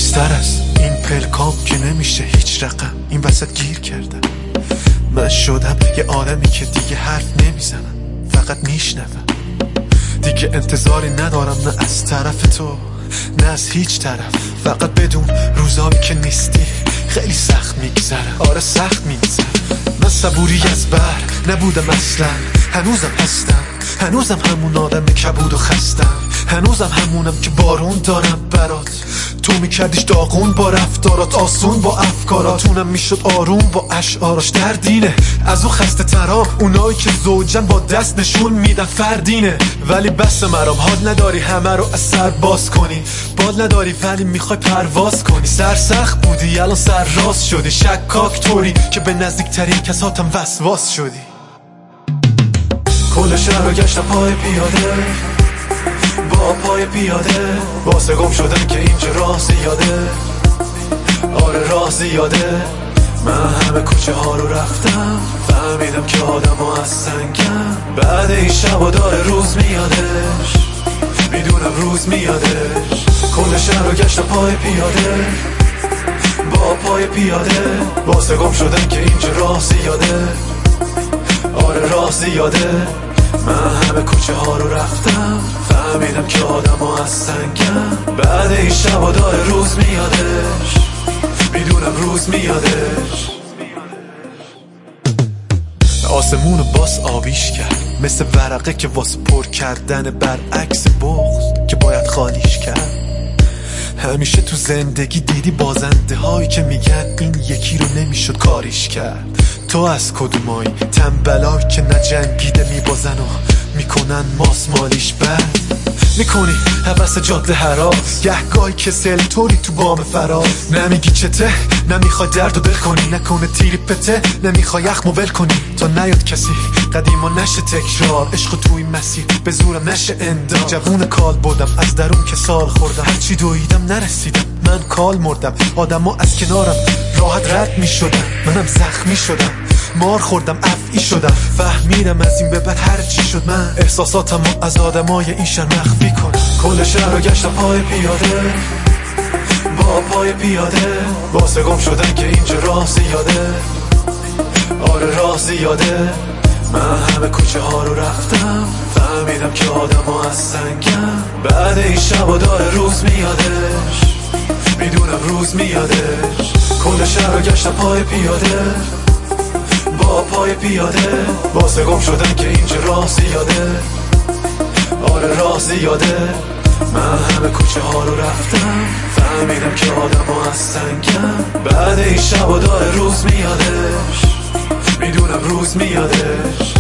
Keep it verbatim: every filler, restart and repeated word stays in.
بیشتر از این پلکام که نمیشه هیچ رقم این وسط گیر کردم. من شدم یه آدمی که دیگه حرف نمیزنم، فقط میشنوم. دیگه انتظاری ندارم، نه از طرف تو نه از هیچ طرف. فقط بدون روزایی که نیستی خیلی سخت میگذره. آره سخت میگذره. من صبوری از بر نبودم اصلا، هنوزم هستم، هنوزم همون آدم کبود و خستم، هنوزم همونم که بارون دارم برات. تو میکردیش داغون با رفتارات، آسون با افکاراتونم میشد آروم با اشعاراش. دردینه از او خسته ترام، اونایی که زوجن با دست نشون میدن فردینه. ولی بس مرام، حال نداری همه رو از سر باز کنی، بال نداری ولی میخوای پرواز کنی. سرسخت بودی الان سر راست شدی، شکاک طوری که به نزدیکترین کساتم وسواس شدی. کل شهر رو گشتم پای پیاده، با پای پیاده، واسه گم شدن که اینجا راه زیاده. آره راه زیاده. من همه کوچه ها رو رفتم، فهمیدم که آدم ها از سنگم. بعد این شب داره روز میادش، میدونم روز میادش. کل شهر رو گشتم پای پیاده، با پای پیاده، واسه گم شدن که اینجا راه زیاده. آره راه زیاده. من همه کوچه ها رو رفتم، فهمیدم که آدم ها از سنگم. بعد این شب داره روز میادش، میدونم روز میادش. آسمون باس آویش کرد، مثل ورقه که واسه پر کردن برعکس بغض که باید خالیش کرد. همیشه تو زندگی دیدی بازنده هایی که میگن این یکی رو نمیشد کاریش کرد. تو از کدومایی تنبلایی که نجنگیده میبازن و میکنن ماسمالیش بد میکنی حوث جاده هراس، گهگاهی کسل طوری تو بام فراز. نمیگی چته، نمیخوای درد و دل کنی، نکنه تیری پته، نمیخوای یخمو ول کنی تا نیاد کسی قدیما نشه تکرار. عشق توی مسیر به زورم نشه اندار. جوون کال بودم از درون که سال خوردم، هرچی دویدم نرسیدم، من کال مردم. آدم ها از کنارم راحت رد میشدم، منم زخمی شدم، مار خوردم افعی شدم. فهمیدم از این به بعد هر چی شد من احساساتم از آدمای این شهر مخفی کنم. کل شهر رو گشتم پای پیاده، با پای پیاده، واسه گم شدن که اینجا راه زیاده. آره راه زیاده. من همه کوچه ها رو رفتم، فهمیدم که آدم ها از سنگم. بعد این شب داره روز میادش، میدونم روز میادش. کل شهر رو گشتم پای پیاده، با پای پیاده، واسه گم شدن که اینجا راه زیاده. آره راه زیاده. من همه کوچه ها رو رفتم، فهمیدم که آدم ها از سنگم. بعد این شب داره روز میادش، میدونم روز میادش.